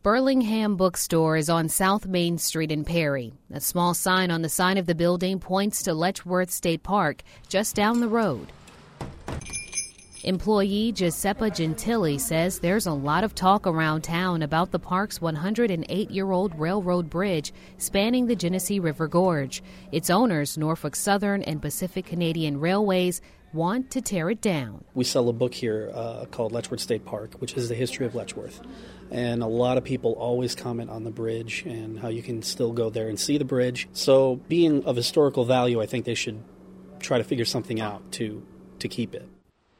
Burlingham Bookstore is on South Main Street in Perry. A small sign on the side of the building points to Letchworth State Park, just down the road. Employee Giuseppe Gentili says there's a lot of talk around town about the park's 108-year-old railroad bridge spanning the Genesee River Gorge. Its owners, Norfolk Southern and Pacific Canadian Railways, want to tear it down. We sell a book here called Letchworth State Park, which is the history of Letchworth. And a lot of people always comment on the bridge and how you can still go there and see the bridge. So being of historical value, I think they should try to figure something out to keep it.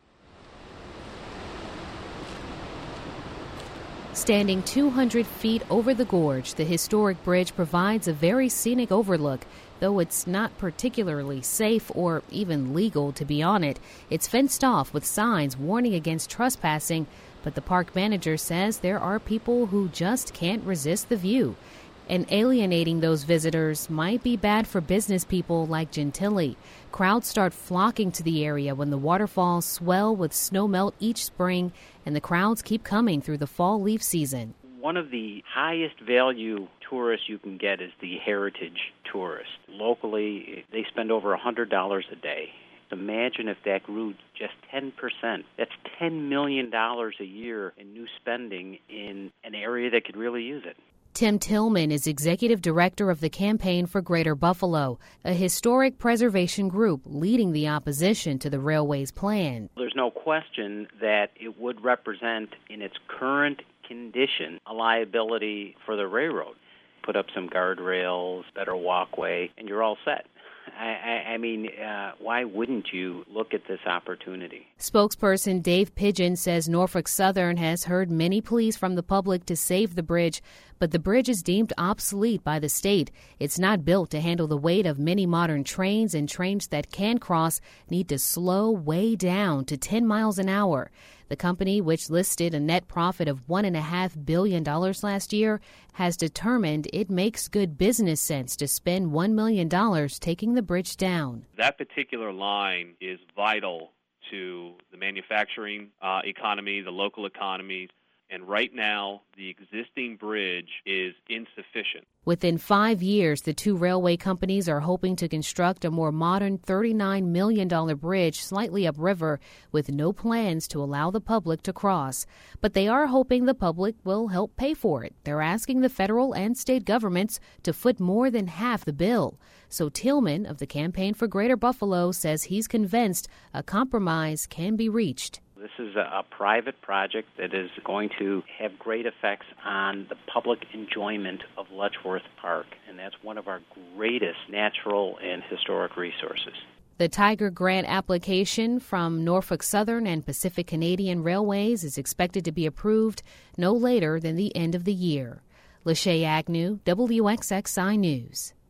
Standing 200 feet over the gorge, the historic bridge provides a very scenic overlook. Though it's not particularly safe or even legal to be on it, it's fenced off with signs warning against trespassing, but the park manager says there are people who just can't resist the view. And alienating those visitors might be bad for business people like Gentili. Crowds start flocking to the area when the waterfalls swell with snowmelt each spring, and the crowds keep coming through the fall leaf season. One of the highest value tourists you can get is the heritage tourist. Locally, they spend over $100 a day. Imagine if that grew just 10%. That's $10 million a year in new spending in an area that could really use it. Tim Tillman is executive director of the Campaign for Greater Buffalo, a historic preservation group leading the opposition to the railway's plan. There's no question that it would represent, in its current condition, a liability for the railroad. Put up some guardrails, better walkway, and you're all set. I mean, why wouldn't you look at this opportunity? Spokesperson Dave Pigeon says Norfolk Southern has heard many pleas from the public to save the bridge, but the bridge is deemed obsolete by the state. It's not built to handle the weight of many modern trains, and trains that can cross need to slow way down to 10 miles an hour. The company, which listed a net profit of $1.5 billion last year, has determined it makes good business sense to spend $1 million taking the bridge down. That particular line is vital to the manufacturing economy, the local economies, and right now the existing bridge is insufficient. Within 5 years, the two railway companies are hoping to construct a more modern $39 million bridge slightly upriver with no plans to allow the public to cross. But they are hoping the public will help pay for it. They're asking the federal and state governments to foot more than half the bill. So Tillman of the Campaign for Greater Buffalo says he's convinced a compromise can be reached. This is a private project that is going to have great effects on the public enjoyment of Letchworth Park, and that's one of our greatest natural and historic resources. The Tiger Grant application from Norfolk Southern and Pacific Canadian Railways is expected to be approved no later than the end of the year. Lachey Agnew, WXXI News.